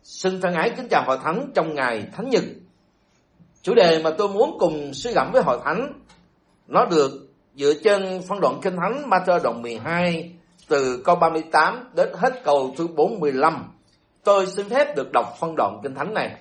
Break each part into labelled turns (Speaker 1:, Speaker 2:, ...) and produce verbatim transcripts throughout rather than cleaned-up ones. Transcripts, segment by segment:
Speaker 1: Xin thân ái kính chào hội thánh trong ngày Thánh Nhật. Chủ đề mà tôi muốn cùng suy gẫm với hội thánh nó được dựa trên phân đoạn Kinh Thánh Ma-thơ đoạn mười hai từ câu ba mươi tám đến hết câu thứ bốn mươi lăm. Tôi xin phép được đọc phân đoạn Kinh Thánh này.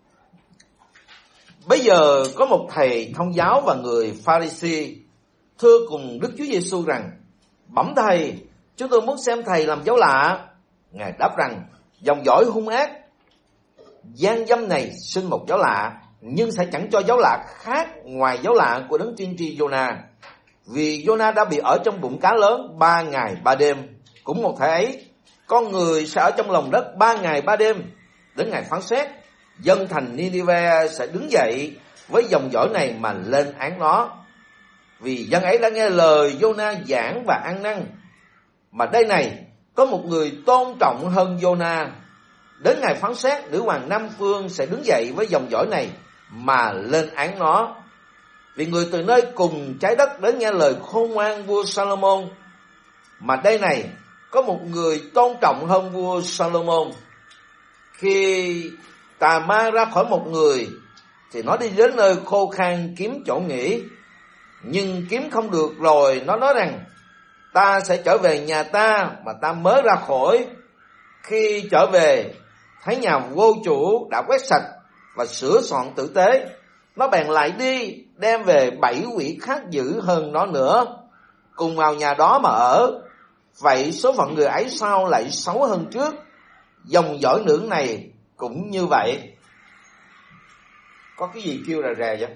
Speaker 1: Bây giờ có một thầy thông giáo và người Pha-ri-si thưa cùng Đức Chúa Giêsu rằng: Bẩm thầy, chúng tôi muốn xem thầy làm dấu lạ. Ngài đáp rằng: Dòng dõi hung ác gian dâm này xin một dấu lạ, nhưng sẽ chẳng cho dấu lạ khác ngoài dấu lạ của đấng tiên tri Giô-na. Vì Giô-na đã bị ở trong bụng cá lớn ba ngày ba đêm. Cũng một thể ấy, con người sẽ ở trong lòng đất ba ngày ba đêm. Đến ngày phán xét, dân thành Ni-ni-ve sẽ đứng dậy với dòng dõi này mà lên án nó. Vì dân ấy đã nghe lời Giô-na giảng và ăn năn. Mà đây này, có một người tôn trọng hơn Giô-na. Đến ngày phán xét, nữ hoàng Nam Phương sẽ đứng dậy với dòng dõi này mà lên án nó. Vì người từ nơi cùng trái đất đến nghe lời khôn ngoan vua Salomon. Mà đây này, có một người tôn trọng hơn vua Salomon. Khi tà ma ra khỏi một người thì nó đi đến nơi khô khan kiếm chỗ nghỉ. Nhưng kiếm không được rồi, nó nói rằng: Ta sẽ trở về nhà ta mà ta mới ra khỏi. Khi trở về, thấy nhà vô chủ đã quét sạch và sửa soạn tử tế, nó bèn lại đi đem về bảy quỷ khác dữ hơn nó nữa, cùng vào nhà đó mà ở. Vậy số phận người ấy sao lại xấu hơn trước? Dòng dõi nữ này cũng như vậy. Có cái gì kêu rè rè vậy?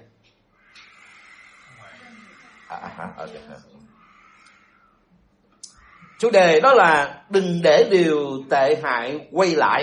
Speaker 1: À, à, à, à. Chủ đề đó là đừng để điều tệ hại quay lại.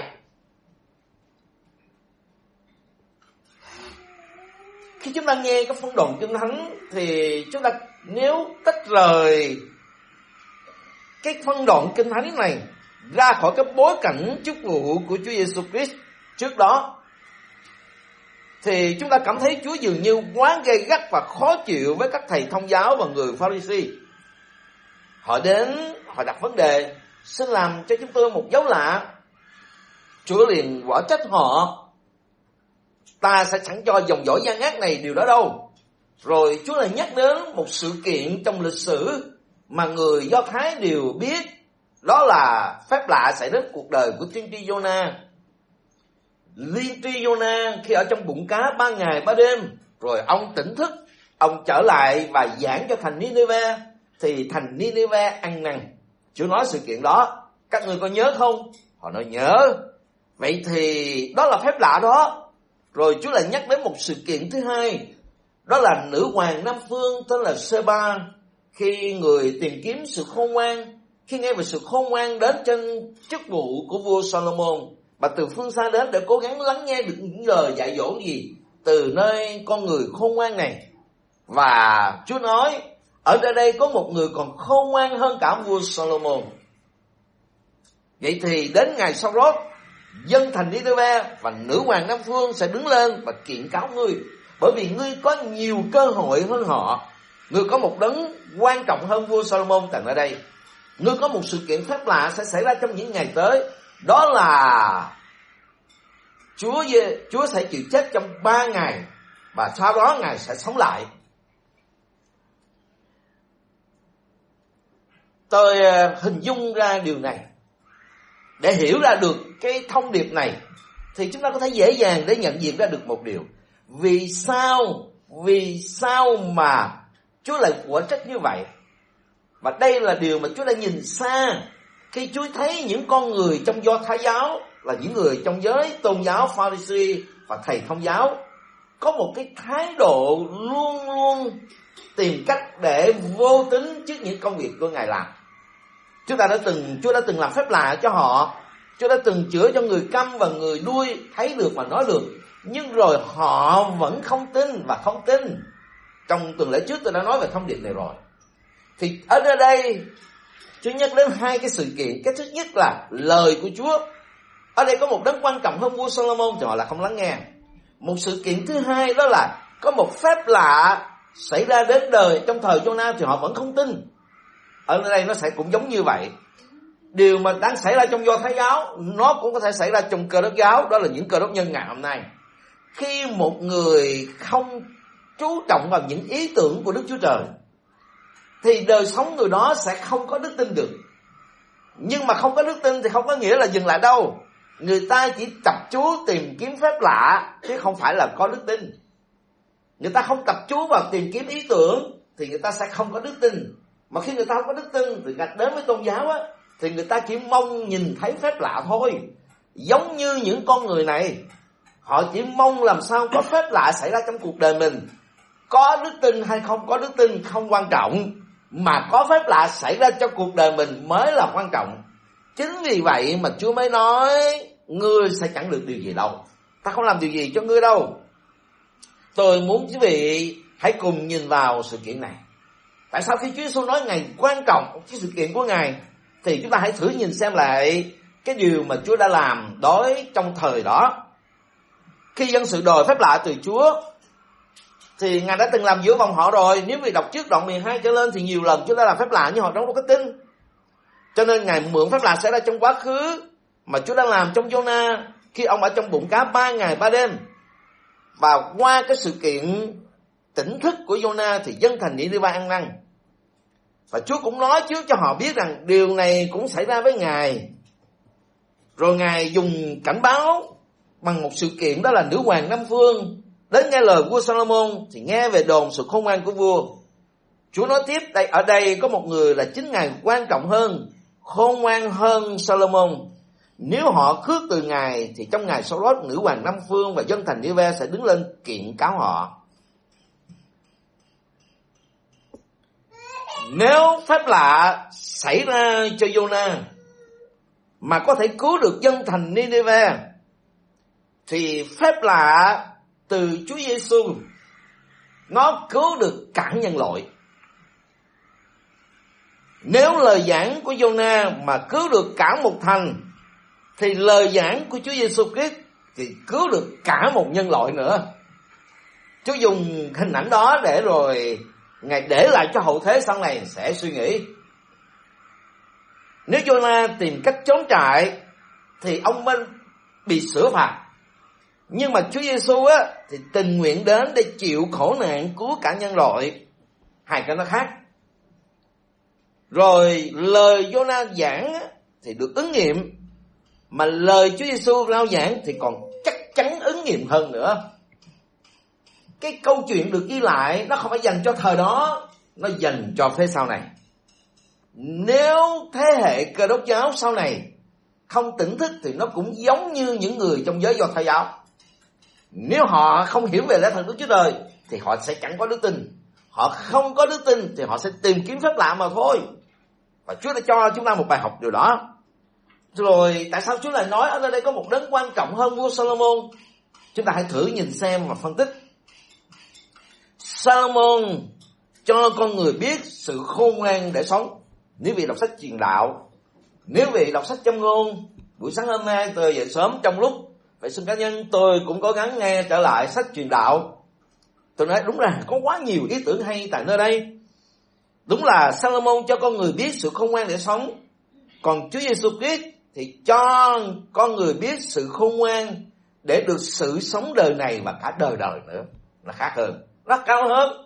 Speaker 1: Khi chúng ta nghe cái phân đoạn Kinh Thánh thì chúng ta nếu tách rời cái phân đoạn Kinh Thánh này ra khỏi cái bối cảnh chức vụ của Chúa Giêsu Christ trước đó, thì chúng ta cảm thấy Chúa dường như quá gay gắt và khó chịu với các thầy thông giáo và người Pha-ri-si. Họ đến, họ đặt vấn đề: xin làm cho chúng tôi một dấu lạ. Chúa liền quả trách họ: ta sẽ chẳng cho dòng dõi gian ác này điều đó đâu. Rồi Chúa lại nhắc đến một sự kiện trong lịch sử mà người Do Thái đều biết, đó là phép lạ xảy đến cuộc đời của tiên tri Giô-na. Tiên tri Giô-na khi ở trong bụng cá ba ngày ba đêm, rồi ông tỉnh thức, ông trở lại và giảng cho thành Ni-ni-ve, thì thành Ni-ni-ve ăn năn. Chúa nói sự kiện đó, các ngươi có nhớ không? Họ nói nhớ. Vậy thì đó là phép lạ đó. Rồi Chúa lại nhắc đến một sự kiện thứ hai, đó là nữ hoàng Nam Phương tên là Sê-ba. Khi người tìm kiếm sự khôn ngoan, khi nghe về sự khôn ngoan đến trên chức vụ của vua Salomon, bà từ phương xa đến để cố gắng lắng nghe được những lời dạy dỗ gì từ nơi con người khôn ngoan này. Và Chúa nói ở đây đây có một người còn khôn ngoan hơn cả vua Salomon. Vậy thì đến ngày sau đó, dân thành Ni-ni-ve và nữ hoàng Nam Phương sẽ đứng lên và kiện cáo ngươi, bởi vì ngươi có nhiều cơ hội hơn họ. Ngươi có một đấng quan trọng hơn vua Salomon tại ở đây. Ngươi có một sự kiện phép lạ sẽ xảy ra trong những ngày tới, đó là Chúa Chúa sẽ chịu chết trong ba ngày và sau đó Ngài sẽ sống lại. Tôi hình dung ra điều này. Để hiểu ra được cái thông điệp này thì chúng ta có thể dễ dàng để nhận diện ra được một điều. Vì sao, vì sao mà Chúa lại quả trách như vậy? Và đây là điều mà Chúa đã nhìn xa khi Chúa thấy những con người trong Do Thái giáo, là những người trong giới tôn giáo Pha-ri-si và thầy thông giáo, có một cái thái độ luôn luôn tìm cách để vô tín trước những công việc của Ngài làm. Chúng ta đã từng, Chúa đã từng làm phép lạ cho họ. Chúa đã từng chữa cho người câm và người đuôi thấy được và nói được. Nhưng rồi họ vẫn không tin và không tin. Trong tuần lễ trước tôi đã nói về thông điệp này rồi. Thì ở nơi đây Chúa nhắc đến hai cái sự kiện. Cái thứ nhất là lời của Chúa. Ở đây có một đấng quan trọng hơn vua Salomon thì họ là không lắng nghe. Một sự kiện thứ hai đó là có một phép lạ xảy ra đến đời trong thời Giô-na thì họ vẫn không tin. Ở đây nó sẽ cũng giống như vậy. điều mà đang xảy ra trong Do Thái giáo, nó cũng có thể xảy ra trong Cơ Đốc giáo. Đó là những Cơ Đốc nhân ngày hôm nay. Khi một người không chú trọng vào những ý tưởng của Đức Chúa Trời thì đời sống người đó sẽ không có đức tin được. Nhưng mà không có đức tin thì không có nghĩa là dừng lại đâu. Người ta chỉ tập chú tìm kiếm phép lạ chứ không phải là có đức tin. Người ta không tập chú vào tìm kiếm ý tưởng thì người ta sẽ không có đức tin. Mà khi người ta không có đức tin thì gạch đến với tôn giáo á, thì người ta chỉ mong nhìn thấy phép lạ thôi. Giống như những con người này, họ chỉ mong làm sao có phép lạ xảy ra trong cuộc đời mình. Có đức tin hay không có đức tin không quan trọng, mà có phép lạ xảy ra trong cuộc đời mình mới là quan trọng. Chính vì vậy mà Chúa mới nói ngươi sẽ chẳng được điều gì đâu. Ta không làm điều gì cho ngươi đâu. Tôi muốn quý vị hãy cùng nhìn vào sự kiện này. Tại sao khi Chúa Giêsu nói ngày quan trọng cái sự kiện của Ngài, thì chúng ta hãy thử nhìn xem lại cái điều mà Chúa đã làm đối trong thời đó. Khi dân sự đòi phép lạ từ Chúa thì Ngài đã từng làm giữa vòng họ rồi. Nếu vì đọc trước đoạn mười hai trở lên thì nhiều lần Chúa đã làm phép lạ nhưng họ đâu có tin. Cho nên Ngài mượn phép lạ xảy ra trong quá khứ mà Chúa đã làm trong Giô-na khi ông ở trong bụng cá ba ngày ba đêm. Và qua cái sự kiện tỉnh thức của Giô-na thì dân thành Nĩ-nê-vê ăn năn. Và Chúa cũng nói trước cho họ biết rằng điều này cũng xảy ra với Ngài. Rồi Ngài dùng cảnh báo bằng một sự kiện, đó là nữ hoàng Nam Phương đến nghe lời vua Salomon thì nghe về đồn sự khôn ngoan của vua. Chúa nói tiếp, đây ở đây có một người là chính Ngài quan trọng hơn, khôn ngoan hơn Salomon. Nếu họ khước từ Ngài thì trong ngày sau đó nữ hoàng Nam Phương và dân thành Nĩ-nê-vê sẽ đứng lên kiện cáo họ. Nếu phép lạ xảy ra cho Giô-na mà có thể cứu được dân thành Nĩ-nê-vê thì phép lạ từ Chúa Giêsu nó cứu được cả nhân loại. Nếu lời giảng của Giô-na mà cứu được cả một thành thì lời giảng của Chúa Giêsu Christ thì cứu được cả một nhân loại nữa. Chúa dùng hình ảnh đó để rồi Ngài để lại cho hậu thế sau này sẽ suy nghĩ. Nếu Giô-na tìm cách trốn chạy thì ông mới bị xử phạt. Nhưng mà Chúa Giêsu á thì tình nguyện đến để chịu khổ nạn cứu cả nhân loại. Hai cái nó khác. Rồi lời Giô-na giảng á, thì được ứng nghiệm, mà lời Chúa Giêsu rao giảng thì còn chắc chắn ứng nghiệm hơn nữa. Cái câu chuyện được ghi lại nó không phải dành cho thời đó, nó dành cho thế sau này. Nếu thế hệ Cơ Đốc giáo sau này không tỉnh thức thì nó cũng giống như những người trong giới Do Thái giáo. Nếu họ không hiểu về lẽ thật Đức Chúa Trời thì họ sẽ chẳng có đức tin. Họ không có đức tin thì họ sẽ tìm kiếm phép lạ mà thôi. Và Chúa đã cho chúng ta một bài học điều đó. Rồi tại sao Chúa lại nói ở đây có một đấng quan trọng hơn vua Salomon? Chúng ta hãy thử nhìn xem và phân tích. Salomon cho con người biết sự khôn ngoan để sống. Nếu vị đọc sách truyền đạo, nếu vị đọc sách châm ngôn, buổi sáng hôm nay tôi dậy sớm trong lúc vệ sinh cá nhân tôi cũng cố gắng nghe trở lại sách truyền đạo. Tôi nói đúng là có quá nhiều ý tưởng hay tại nơi đây. Đúng là Salomon cho con người biết sự khôn ngoan để sống. Còn Chúa Giêsu Christ thì cho con người biết sự khôn ngoan để được sự sống đời này và cả đời đời nữa. Nó khác hơn, nó cao hơn.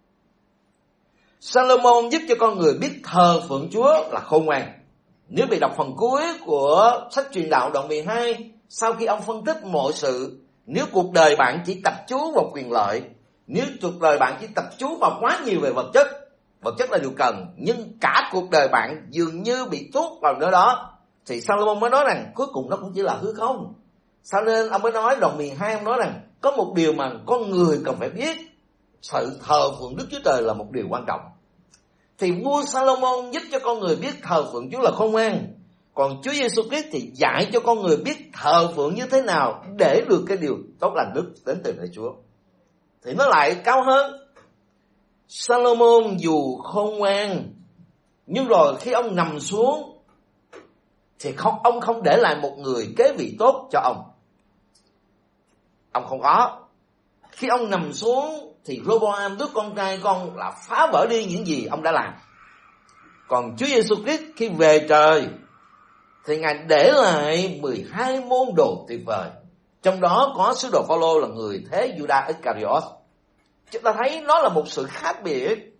Speaker 1: Salomon giúp cho con người biết thờ phượng Chúa là khôn ngoan. Nếu bị đọc phần cuối của sách truyền đạo đoạn mười hai, sau khi ông phân tích mọi sự, nếu cuộc đời bạn chỉ tập chú vào quyền lợi, nếu cuộc đời bạn chỉ tập chú vào quá nhiều về vật chất, vật chất là điều cần, nhưng cả cuộc đời bạn dường như bị tuốt vào nơi đó, thì Salomon mới nói rằng cuối cùng nó cũng chỉ là hư không. Sao nên ông mới nói đoạn mười hai, ông nói rằng có một điều mà con người cần phải biết, sự thờ phượng Đức Chúa Trời là một điều quan trọng. Thì vua Salomon giúp cho con người biết thờ phượng Chúa là khôn ngoan. Còn Chúa Giêsu Christ thì dạy cho con người biết thờ phượng như thế nào để được cái điều tốt lành nhất đến từ nơi Chúa. Thì nó lại cao hơn. Salomon dù khôn ngoan, nhưng rồi khi ông nằm xuống thì không, ông không để lại một người kế vị tốt cho ông. Ông không có. Khi ông nằm xuống thì Roboam, đứa con trai con, là phá vỡ đi những gì ông đã làm. Còn Chúa Giêsu Christ khi về trời thì Ngài để lại mười hai môn đồ tuyệt vời. Trong đó có sứ đồ Phaolô là người thế Judas Iscariot. Chúng ta thấy nó là một sự khác biệt.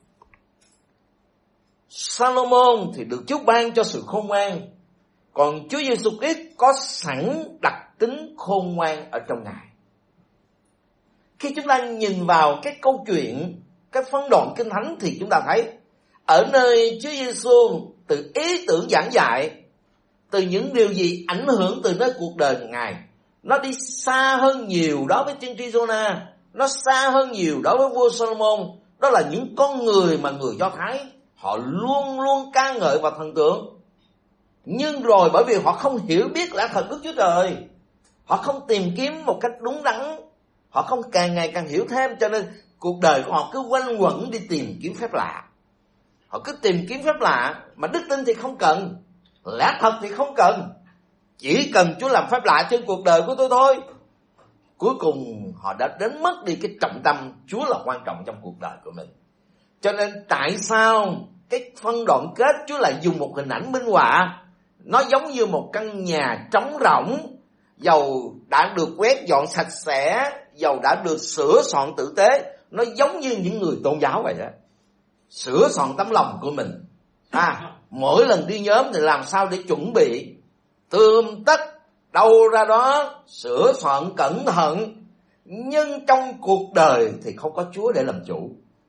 Speaker 1: Salomon thì được Chúa ban cho sự khôn ngoan, còn Chúa Giêsu Christ có sẵn đặc tính khôn ngoan ở trong Ngài. Khi chúng ta nhìn vào cái câu chuyện, cái phân đoạn Kinh Thánh thì chúng ta thấy ở nơi Chúa Giêsu từ ý tưởng giảng dạy, từ những điều gì ảnh hưởng từ nơi cuộc đời Ngài, nó đi xa hơn nhiều đối với tiên tri Jonah, nó xa hơn nhiều đối với vua Solomon. Đó là những con người mà người Do Thái họ luôn luôn ca ngợi và thần tượng. Nhưng rồi bởi vì họ không hiểu biết lẽ thật Đức Chúa Trời, họ không tìm kiếm một cách đúng đắn, họ không càng ngày càng hiểu thêm, cho nên cuộc đời của họ cứ quanh quẩn đi tìm kiếm phép lạ. Họ cứ tìm kiếm phép lạ, mà đức tin thì không cần, lẽ thật thì không cần. Chỉ cần Chúa làm phép lạ trên cuộc đời của tôi thôi. Cuối cùng họ đã đánh mất đi cái trọng tâm Chúa là quan trọng trong cuộc đời của mình. Cho nên tại sao cái phân đoạn kết Chúa lại dùng một hình ảnh minh họa? Nó giống như một căn nhà trống rỗng, dầu đã được quét dọn sạch sẽ, dầu đã được sửa soạn tử tế. Nó giống như những người tôn giáo vậy đó, sửa soạn tấm lòng của mình. À, mỗi lần đi nhóm thì làm sao để chuẩn bị tươm tất đâu ra đó, sửa soạn cẩn thận. Nhưng trong cuộc đời thì không có Chúa để làm chủ.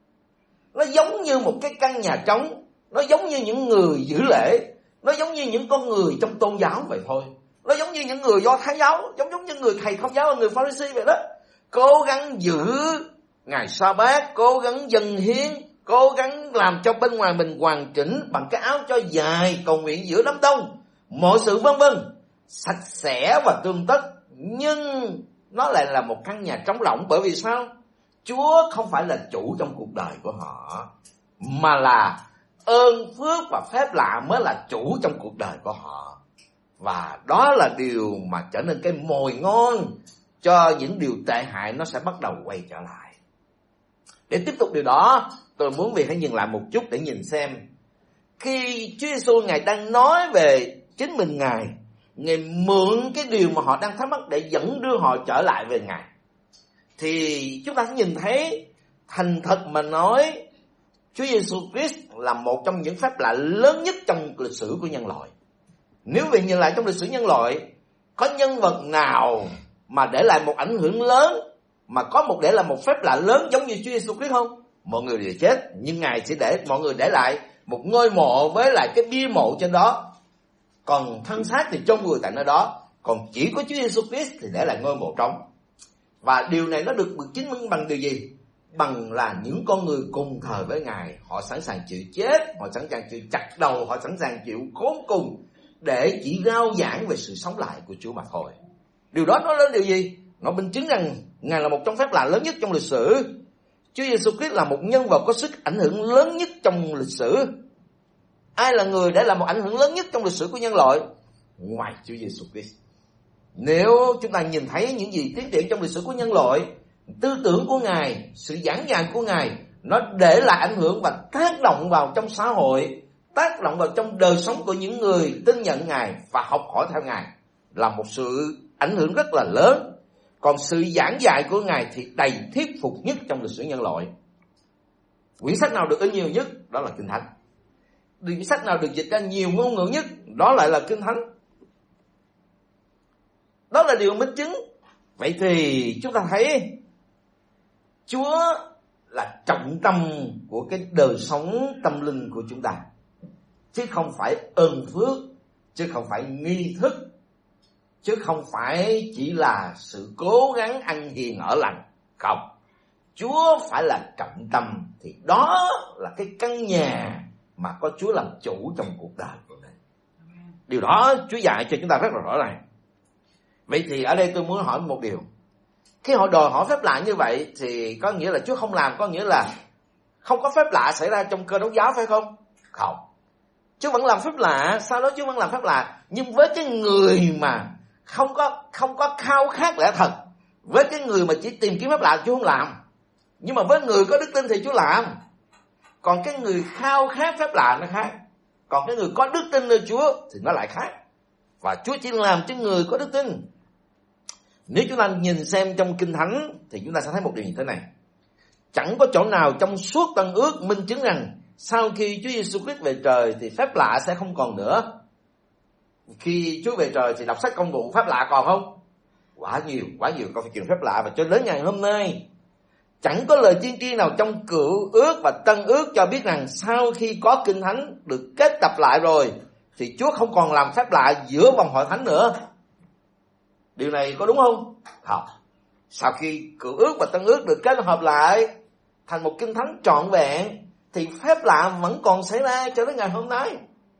Speaker 1: Nó giống như một cái căn nhà trống, nó giống như những người giữ lễ, nó giống như những con người trong tôn giáo vậy thôi. Nó giống như những người Do Thái giáo, giống giống như người thầy thông giáo và người Pha-ri-si vậy đó. Cố gắng giữ ngày Sa-bát, cố gắng dâng hiến, cố gắng làm cho bên ngoài mình hoàn chỉnh bằng cái áo cho dài, cầu nguyện giữa đám đông, mọi sự vân vân, sạch sẽ và tươm tất. Nhưng nó lại là một căn nhà trống rỗng. Bởi vì sao? Chúa không phải là chủ trong cuộc đời của họ, mà là ơn phước và phép lạ mới là chủ trong cuộc đời của họ. Và đó là điều mà trở nên cái mồi ngon cho những điều tệ hại nó sẽ bắt đầu quay trở lại. Để tiếp tục điều đó, tôi muốn vì hãy dừng lại một chút để nhìn xem khi Chúa Giêsu Ngài đang nói về chính mình Ngài, Ngài mượn cái điều mà họ đang thắc mắc để dẫn đưa họ trở lại về Ngài, thì chúng ta sẽ nhìn thấy thành thật mà nói, Chúa Giêsu Christ là một trong những phép lạ lớn nhất trong lịch sử của nhân loại. Nếu vì nhìn lại trong lịch sử nhân loại, có nhân vật nào mà để lại một ảnh hưởng lớn, mà có một để là một phép lạ lớn giống như Chúa Giêsu Christ không? Mọi người đều chết, nhưng Ngài sẽ để mọi người để lại một ngôi mộ với lại cái bia mộ trên đó, còn thân xác thì chôn người tại nơi đó. Còn chỉ có Chúa Giêsu Christ thì để lại ngôi mộ trống. Và điều này nó được chứng minh bằng điều gì? Bằng là những con người cùng thời với Ngài, họ sẵn sàng chịu chết, họ sẵn sàng chịu chặt đầu, họ sẵn sàng chịu khốn cùng để chỉ rao giảng về sự sống lại của Chúa mà thôi. Điều đó nói lên điều gì? Nó minh chứng rằng Ngài là một trong phép lạ lớn nhất trong lịch sử. Chúa Giêsu Christ là một nhân vật có sức ảnh hưởng lớn nhất trong lịch sử. Ai là người để làm một ảnh hưởng lớn nhất trong lịch sử của nhân loại? Ngoài Chúa Giêsu Christ. Nếu chúng ta nhìn thấy những gì tiến triển trong lịch sử của nhân loại, tư tưởng của Ngài, sự giảng dạy của Ngài, nó để lại ảnh hưởng và tác động vào trong xã hội, tác động vào trong đời sống của những người tin nhận Ngài và học hỏi theo Ngài, là một sự ảnh hưởng rất là lớn. Còn sự giảng dạy của Ngài thì đầy thuyết phục nhất trong lịch sử nhân loại. Quyển sách nào được in nhiều nhất? Đó là Kinh Thánh. Quyển sách nào được dịch ra nhiều ngôn ngữ nhất? Đó lại là Kinh Thánh. Đó là điều minh chứng. Vậy thì chúng ta thấy Chúa là trọng tâm của cái đời sống tâm linh của chúng ta, chứ không phải ơn phước, chứ không phải nghi thức, chứ không phải chỉ là sự cố gắng ăn hiền ở lành. Không, Chúa phải là trọng tâm, thì đó là cái căn nhà mà có Chúa làm chủ trong cuộc đời của mình. Điều đó Chúa dạy cho chúng ta rất là rõ ràng. Vậy thì ở đây tôi muốn hỏi một điều. Khi họ đòi hỏi phép lạ như vậy thì có nghĩa là Chúa không làm, có nghĩa là không có phép lạ xảy ra trong Cơ Đốc giáo phải không? Không, Chúa vẫn làm phép lạ, sau đó Chúa vẫn làm phép lạ, nhưng với cái người mà không có không có khao khát lẽ thật, với cái người mà chỉ tìm kiếm phép lạ Chúa không làm. Nhưng mà với người có đức tin thì Chúa làm. Còn cái người khao khát phép lạ nó khác, còn cái người có đức tin nơi Chúa thì nó lại khác. và Chúa chỉ làm cho người có đức tin. Nếu chúng ta nhìn xem trong Kinh Thánh thì chúng ta sẽ thấy một điều như thế này. Chẳng có chỗ nào trong suốt Tân Ước minh chứng rằng sau khi Chúa Giêsu Christ về trời thì phép lạ sẽ không còn nữa. Khi Chúa về trời thì đọc sách Công vụ, phép lạ còn không? Quá nhiều, quá nhiều câu chuyện phép lạ. Và cho đến ngày hôm nay chẳng có lời tiên tri nào trong Cựu Ước và Tân Ước cho biết rằng sau khi có Kinh Thánh được kết tập lại rồi thì Chúa không còn làm phép lạ giữa vòng hội thánh nữa. Điều này có đúng không? Không. Sau khi Cựu Ước và Tân Ước được kết hợp lại thành một Kinh Thánh trọn vẹn thì phép lạ vẫn còn xảy ra cho đến ngày hôm nay.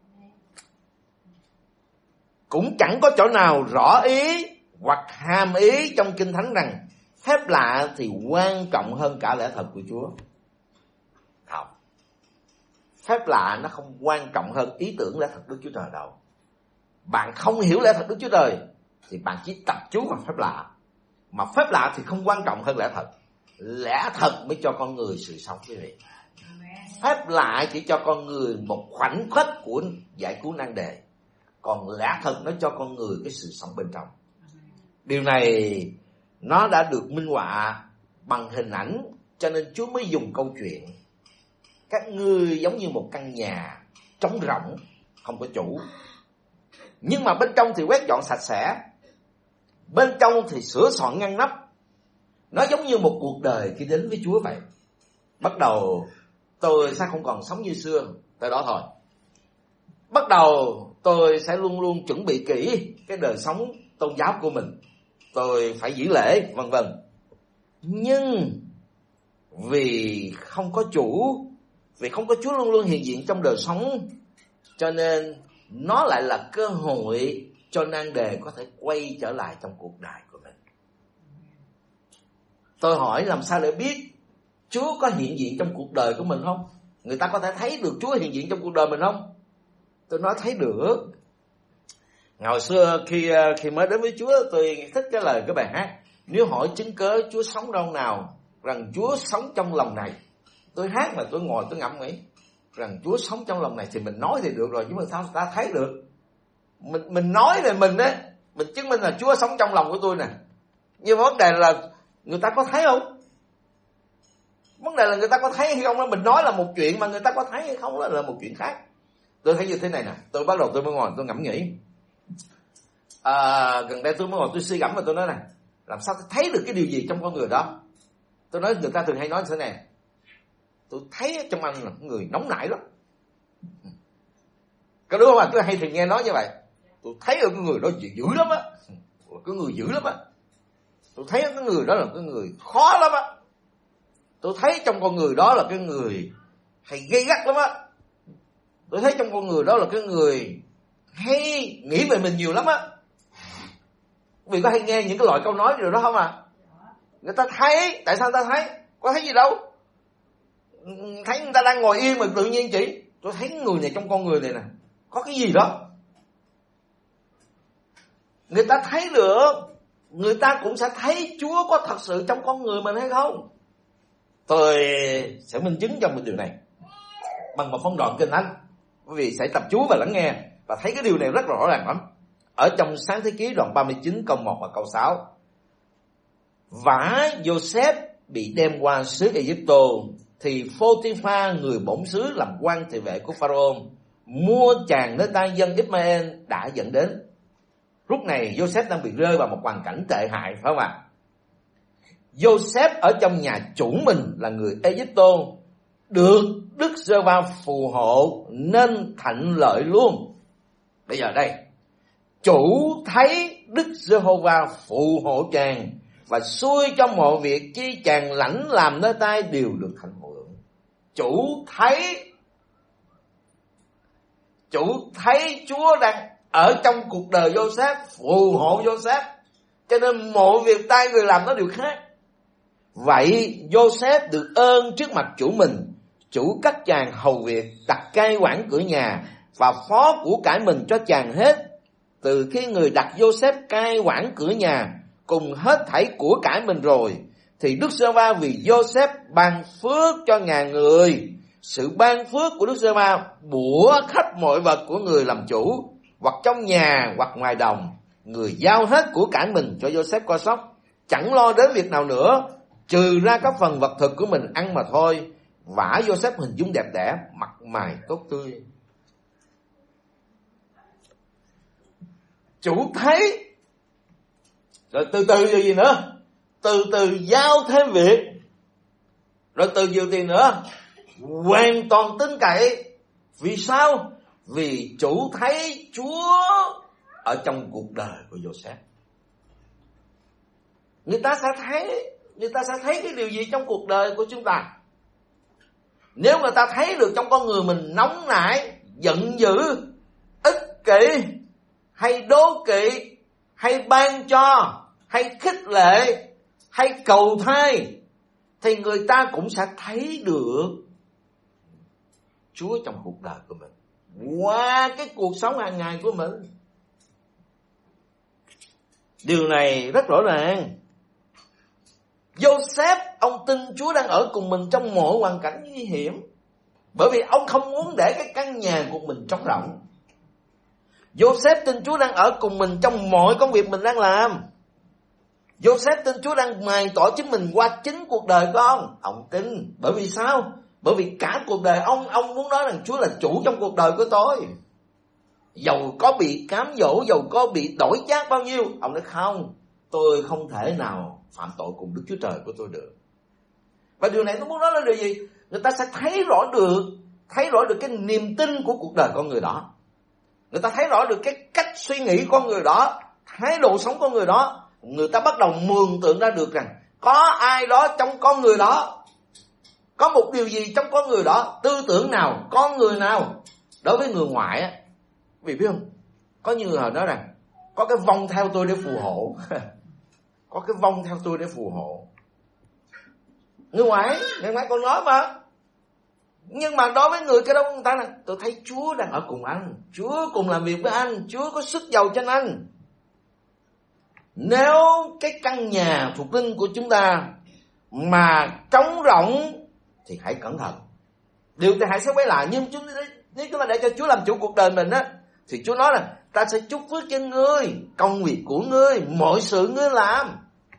Speaker 1: Cũng chẳng có chỗ nào rõ ý hoặc hàm ý trong Kinh Thánh rằng phép lạ thì quan trọng hơn cả lẽ thật của Chúa. Không. Phép lạ nó không quan trọng hơn ý tưởng lẽ thật Đức Chúa Trời đâu. Bạn không hiểu lẽ thật Đức Chúa Trời thì bạn chỉ tập trung vào phép lạ. Mà phép lạ thì không quan trọng hơn lẽ thật. Lẽ thật mới cho con người sự sống, quý vị. Phép lạ chỉ cho con người một khoảnh khắc của giải cứu nan đề. Còn lẽ thật nó cho con người cái sự sống bên trong. Điều này nó đã được minh họa bằng hình ảnh, cho nên Chúa mới dùng câu chuyện. Các ngươi giống như một căn nhà trống rỗng, không có chủ. Nhưng mà bên trong thì quét dọn sạch sẽ. Bên trong thì sửa soạn ngăn nắp. Nó giống như một cuộc đời khi đến với Chúa vậy. Bắt đầu tôi sẽ không còn sống như xưa, tới đó thôi. Bắt đầu tôi sẽ luôn luôn chuẩn bị kỹ cái đời sống tôn giáo của mình. Tôi phải giữ lễ, vân vân. Nhưng vì không có chủ, vì không có Chúa luôn luôn hiện diện trong đời sống, cho nên nó lại là cơ hội cho nan đề có thể quay trở lại trong cuộc đời của mình. Tôi hỏi làm sao để biết Chúa có hiện diện trong cuộc đời của mình không? Người ta có thể thấy được Chúa hiện diện trong cuộc đời mình không? Tôi nói thấy được. Ngày xưa khi khi mới đến với Chúa, tôi thích cái lời cái bài hát. Nếu hỏi chứng cớ Chúa sống đâu nào, rằng Chúa sống trong lòng này. Tôi hát mà tôi ngồi tôi ngẫm nghĩ rằng Chúa sống trong lòng này thì mình nói thì được rồi, nhưng mà sao người ta thấy được? Mình mình nói về mình á, mình chứng minh là Chúa sống trong lòng của tôi nè. Nhưng mà vấn đề là người ta có thấy không? Vấn đề là người ta có thấy hay không đó. Mình nói là một chuyện mà người ta có thấy hay không đó là một chuyện khác. Tôi thấy như thế này nè. Tôi bắt đầu tôi mới ngồi tôi ngẫm nghĩ. À, gần đây tôi mới ngồi tôi suy gẫm và tôi nói này, làm sao tôi thấy được cái điều gì trong con người đó? Tôi nói người ta thường hay nói như thế này, tôi thấy trong anh là người nóng nảy lắm. Có đúng không ạ? Tôi hay thường nghe nói như vậy. Tôi thấy ở cái người đó dữ, dữ lắm á. Cái người dữ lắm á. Tôi thấy cái người đó là cái người khó lắm á. Tôi thấy trong con người đó là cái người hay gây gắt lắm á. Tôi thấy trong con người đó là cái người hay nghĩ về mình nhiều lắm á. Vì có hay nghe những cái loại câu nói điều đó không à? Người ta thấy, tại sao người ta thấy? Có thấy gì đâu. Thấy người ta đang ngồi yên mà tự nhiên chỉ, tôi thấy người này trong con người này nè, có cái gì đó. Người ta thấy được, người ta cũng sẽ thấy Chúa có thật sự trong con người mình hay không. Tôi sẽ minh chứng cho một điều này bằng một phân đoạn Kinh Thánh. Quý vị sẽ tập chú và lắng nghe và thấy cái điều này rất rõ ràng lắm. Ở trong Sáng Thế Ký đoạn ba mươi chín câu một và câu sáu. Vả Joseph bị đem qua xứ Ai-Cập thì Phô-ti-pha người bổn xứ làm quan thị vệ của Pharaoh mua chàng nơi tay dân Ismael đã dẫn đến. Lúc này Joseph đang bị rơi vào một hoàn cảnh tệ hại, phải không ạ? Joseph ở trong nhà chủ mình là người Ai-Cập được Đức Giê-hô-va phù hộ nên thạnh lợi luôn. Bây giờ đây, chủ thấy Đức Giê-hô-va phù hộ chàng và xui cho mọi việc chi chàng lãnh làm nơi tay đều được hạnh hưởng. Chủ thấy, chủ thấy Chúa đang ở trong cuộc đời Joseph, phù hộ Joseph, cho nên mọi việc tay người làm nó đều khác. Vậy Joseph được ơn trước mặt chủ mình. Chủ cắt chàng hầu việc, đặt cai quản cửa nhà và phó của cải mình cho chàng hết. Từ khi người đặt Joseph cai quản cửa nhà cùng hết thảy của cải mình rồi, thì Đức Giê-hô-va vì Joseph ban phước cho ngàn người. Sự ban phước của Đức Giê-hô-va bủa khắp mọi vật của người làm chủ, hoặc trong nhà hoặc ngoài đồng, người giao hết của cải mình cho Joseph coi sóc, chẳng lo đến việc nào nữa, trừ ra các phần vật thực của mình ăn mà thôi. Vả Joseph hình dung đẹp đẽ, mặt mày tốt tươi. Chủ thấy, rồi từ từ gì nữa, từ từ giao thêm việc, rồi từ nhiều tiền nữa, hoàn toàn tin cậy. Vì sao? Vì chủ thấy Chúa ở trong cuộc đời của Joseph. Người ta sẽ thấy, người ta sẽ thấy cái điều gì trong cuộc đời của chúng ta? Nếu người ta thấy được trong con người mình nóng nảy, giận dữ, ích kỷ, hay đố kỵ, hay ban cho, hay khích lệ, hay cầu thay, thì người ta cũng sẽ thấy được Chúa trong cuộc đời của mình qua cái cuộc sống hàng ngày của mình. Điều này rất rõ ràng. Joseph, ông tin Chúa đang ở cùng mình trong mọi hoàn cảnh nguy hiểm, bởi vì ông không muốn để cái căn nhà của mình trống rỗng. Joseph tin Chúa đang ở cùng mình trong mọi công việc mình đang làm. Joseph tin Chúa đang mài tỏ chính mình qua chính cuộc đời con. Ông tin. Bởi vì sao? Bởi vì cả cuộc đời ông, ông muốn nói rằng Chúa là chủ trong cuộc đời của tôi. Dầu có bị cám dỗ, dầu có bị đổi chác bao nhiêu, ông nói không, tôi không thể nào phạm tội cùng Đức Chúa Trời của tôi được. Và điều này tôi muốn nói là điều gì? Người ta sẽ thấy rõ được, thấy rõ được cái niềm tin của cuộc đời con người đó. Người ta thấy rõ được cái cách suy nghĩ con người đó, thái độ sống con người đó. Người ta bắt đầu mường tượng ra được rằng có ai đó trong con người đó, có một điều gì trong con người đó, tư tưởng nào, con người nào. Đối với người ngoại á, vì biết không, có như người nói rằng có cái vong theo tôi để phù hộ. Có cái vong theo tôi để phù hộ. Người ngoại, người ngoại còn nói mà. Nhưng mà đối với người cái đó, người ta là tôi thấy Chúa đang ở cùng anh, Chúa cùng làm việc với anh, Chúa có sức giàu trên anh. Nếu cái căn nhà thuộc linh của chúng ta mà trống rỗng thì hãy cẩn thận. Điều thì hãy sẽ quay lại. Nhưng chúng, nếu chúng ta để cho Chúa làm chủ cuộc đời mình á, thì Chúa nói là ta sẽ chúc phước cho ngươi, công việc của ngươi, mọi sự ngươi làm.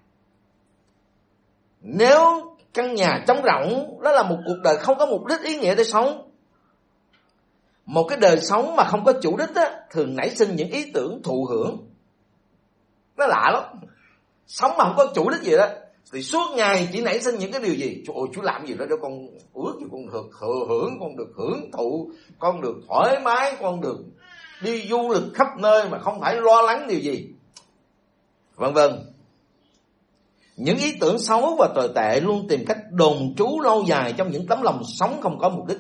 Speaker 1: Nếu căn nhà trống rỗng, đó là một cuộc đời không có mục đích ý nghĩa để sống. Một cái đời sống mà không có chủ đích á, thường nảy sinh những ý tưởng thụ hưởng. Nó lạ lắm. Sống mà không có chủ đích gì đó, thì suốt ngày chỉ nảy sinh những cái điều gì? Trời ơi, Chúa làm gì đó cho con ước gì con được thừa hưởng, con được hưởng thụ, con được thoải mái, con được đi du lịch khắp nơi mà không phải lo lắng điều gì, vân vân. Những ý tưởng xấu và tồi tệ luôn tìm cách đồn trú lâu dài trong những tấm lòng sống không có mục đích.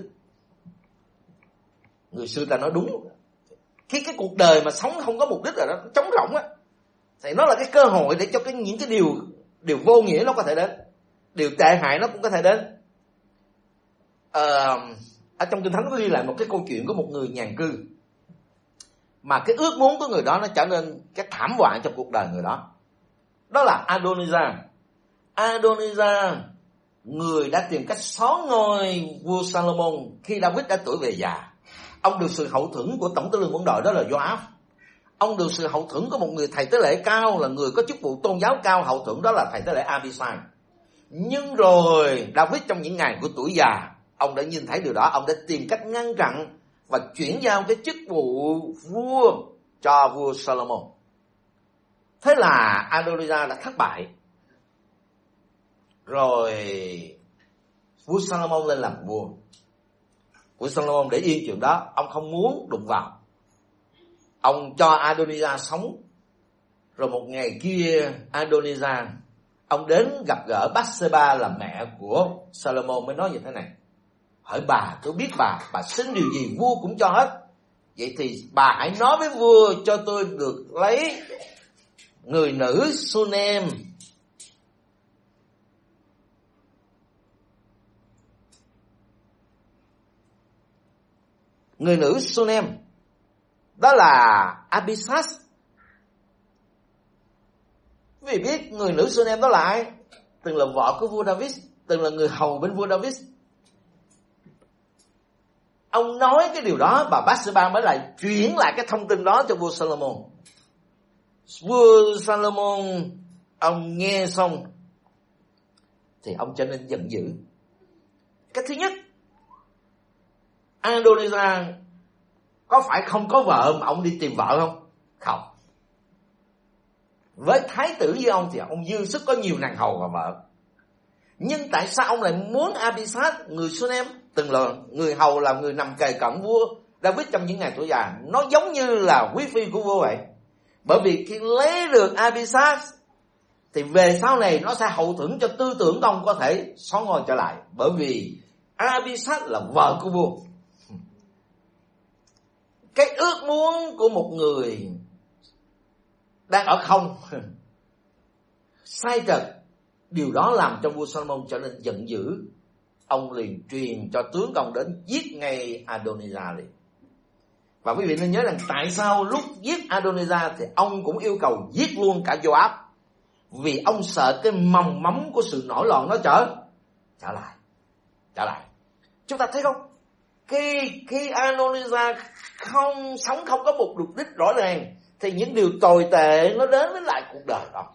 Speaker 1: Người xưa ta nói đúng, khi cái cuộc đời mà sống không có mục đích rồi đó, trống rỗng á, thì nó là cái cơ hội để cho cái những cái điều điều vô nghĩa nó có thể đến, điều tệ hại nó cũng có thể đến. À, ở trong Kinh Thánh có ghi lại một cái câu chuyện của một người nhàn cư, mà cái ước muốn của người đó nó trở nên cái thảm họa trong cuộc đời người đó. Đó là Adonijah. Adonijah, người đã tìm cách xóa ngôi vua Salomon khi David đã tuổi về già. Ông được sự hậu thuẫn của tổng tư lệnh quân đội, đó là Joab. Ông được sự hậu thuẫn của một người thầy tế lễ cao, là người có chức vụ tôn giáo cao hậu thuẫn, đó là thầy tế lễ Abisai. Nhưng rồi David trong những ngày của tuổi già, ông đã nhìn thấy điều đó, ông đã tìm cách ngăn chặn và chuyển giao cái chức vụ vua cho vua Salomon. Thế là Adonijah đã thất bại. Rồi vua Salomon lên làm vua. Vua Salomon để yên chuyện đó, ông không muốn đụng vào. Ông cho Adonijah sống. Rồi một ngày kia Adonijah, ông đến gặp gỡ Bathsheba là mẹ của Salomon, mới nói như thế này: hỏi bà, tôi biết bà, bà xin điều gì vua cũng cho hết. Vậy thì bà hãy nói với vua cho tôi được lấy người nữ Sunem. Người nữ Sunem, đó là Abisas. Vì biết người nữ Sunem đó là ai? Từng là vợ của vua David, từng là người hầu bên vua David. Ông nói cái điều đó và Bathsheba mới lại chuyển lại cái thông tin đó cho vua Solomon. Vua Solomon ông nghe xong thì ông trở nên giận dữ. Cái thứ nhất, Adonijah có phải không có vợ mà ông đi tìm vợ không? Không. Với thái tử như ông thì ông dư sức có nhiều nàng hầu và vợ. Nhưng tại sao ông lại muốn Abisag, người Sunem, từng là người hầu, là người nằm kề cận vua David trong những ngày tuổi già, nó giống như là quý phi của vua vậy. Bởi vì khi lấy được Abisag thì về sau này nó sẽ hậu thuẫn cho tư tưởng ông có thể xóa ngôi trở lại. Bởi vì Abisag là vợ của vua. Cái ước muốn của một người đang ở không sai trật, điều đó làm cho vua Solomon trở nên giận dữ. Ông liền truyền cho tướng công đến giết ngay Adonijah liền. Và quý vị nên nhớ rằng tại sao lúc giết Adonijah thì ông cũng yêu cầu giết luôn cả Joab, vì ông sợ cái mầm móng của sự nổi loạn nó trở trở lại trở lại. Chúng ta thấy không, khi khi Adonijah không sống không có một mục đích rõ ràng thì những điều tồi tệ nó đến với lại cuộc đời đó.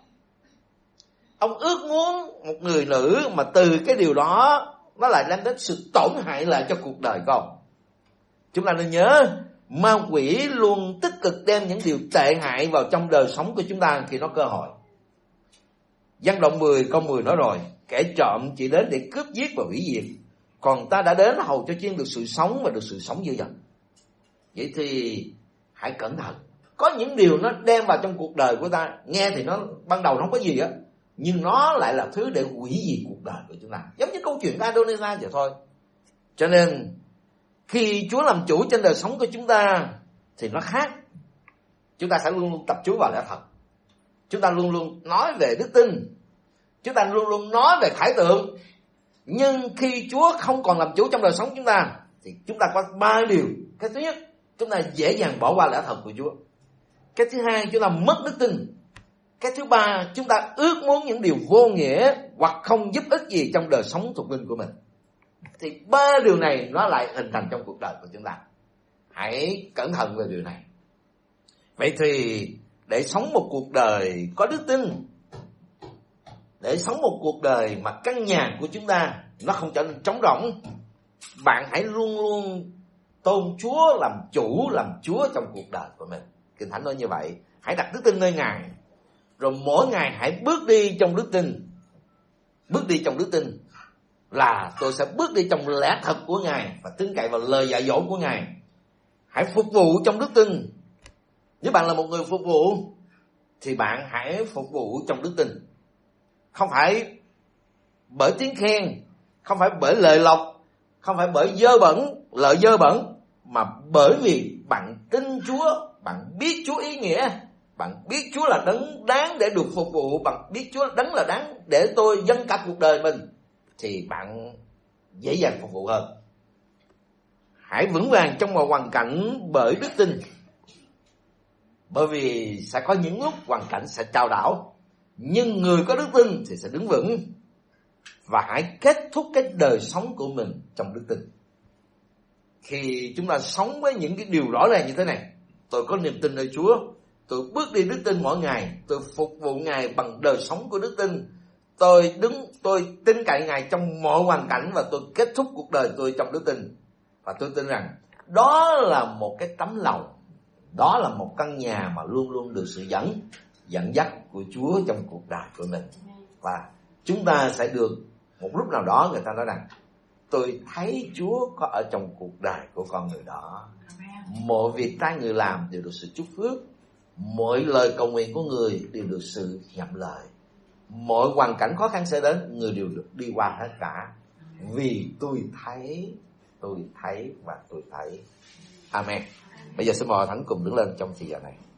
Speaker 1: Ông ước muốn một người nữ mà từ cái điều đó nó lại đem đến sự tổn hại lại cho cuộc đời của ông. Chúng ta nên nhớ, ma quỷ luôn tích cực đem những điều tệ hại vào trong đời sống của chúng ta khi nó cơ hội. Văn Đoạn mười câu mười nói rồi, kẻ trộm chỉ đến để cướp giết và hủy diệt, còn ta đã đến hầu cho chiên được sự sống và được sự sống dữ dằn. Vậy thì hãy cẩn thận. Có những điều nó đem vào trong cuộc đời của ta, nghe thì nó ban đầu nó không có gì á, nhưng nó lại là thứ để hủy diệt cuộc đời của chúng ta. Giống như câu chuyện của Adonijah vậy thôi. Cho nên khi Chúa làm chủ trên đời sống của chúng ta thì nó khác. Chúng ta phải luôn luôn tập trung vào lẽ thật. Chúng ta luôn luôn nói về đức tin. Chúng ta luôn luôn nói về khải tượng. Nhưng khi Chúa không còn làm chủ trong đời sống chúng ta thì chúng ta có ba điều. Cái thứ nhất, chúng ta dễ dàng bỏ qua lẽ thật của Chúa. Cái thứ hai, chúng ta mất đức tin. Cái thứ ba, chúng ta ước muốn những điều vô nghĩa hoặc không giúp ích gì trong đời sống thuộc linh của mình. Thì ba điều này nó lại hình thành trong cuộc đời của chúng ta. Hãy cẩn thận về điều này. Vậy thì để sống một cuộc đời có đức tin, để sống một cuộc đời mà căn nhà của chúng ta nó không trở nên trống rỗng, bạn hãy luôn luôn tôn Chúa làm chủ, làm Chúa trong cuộc đời của mình. Kinh Thánh nói như vậy. Hãy đặt đức tin nơi Ngài, rồi mỗi ngày hãy bước đi trong đức tin. Bước đi trong đức tin là tôi sẽ bước đi trong lẽ thật của Ngài và tin cậy vào lời dạy dỗ của Ngài. Hãy phục vụ trong đức tin. Nếu bạn là một người phục vụ thì bạn hãy phục vụ trong đức tin. Không phải bởi tiếng khen, không phải bởi lời lộc, không phải bởi dơ bẩn, lợi dơ bẩn, mà bởi vì bạn tin Chúa, bạn biết Chúa ý nghĩa, bạn biết Chúa là đấng đáng để được phục vụ, bạn biết Chúa đấng là đáng để tôi dâng cả cuộc đời mình, thì bạn dễ dàng phục vụ hơn. Hãy vững vàng trong mọi hoàn cảnh bởi đức tin. Bởi vì sẽ có những lúc hoàn cảnh sẽ trao đảo, nhưng người có đức tin thì sẽ đứng vững. Và hãy kết thúc cái đời sống của mình trong đức tin. Khi chúng ta sống với những cái điều rõ ràng như thế này, tôi có niềm tin nơi Chúa, tôi bước đi đức tin mỗi ngày, tôi phục vụ Ngài bằng đời sống của đức tin, tôi đứng, tôi tin cậy Ngài trong mọi hoàn cảnh, và tôi kết thúc cuộc đời tôi trong đức tin. Và tôi tin rằng đó là một cái tấm lòng, đó là một căn nhà mà luôn luôn được sự dẫn dẫn dắt của Chúa trong cuộc đời của mình. Và chúng ta sẽ được một lúc nào đó người ta nói rằng tôi thấy Chúa có ở trong cuộc đời của con người đó. Mọi việc tay người làm đều được sự chúc phước, mọi lời cầu nguyện của người đều được sự nhậm lời, mọi hoàn cảnh khó khăn sẽ đến, người đều được đi qua hết cả. Vì tôi thấy, tôi thấy và tôi thấy. Amen. Bây giờ xin mời Thánh cùng đứng lên trong thời gian này.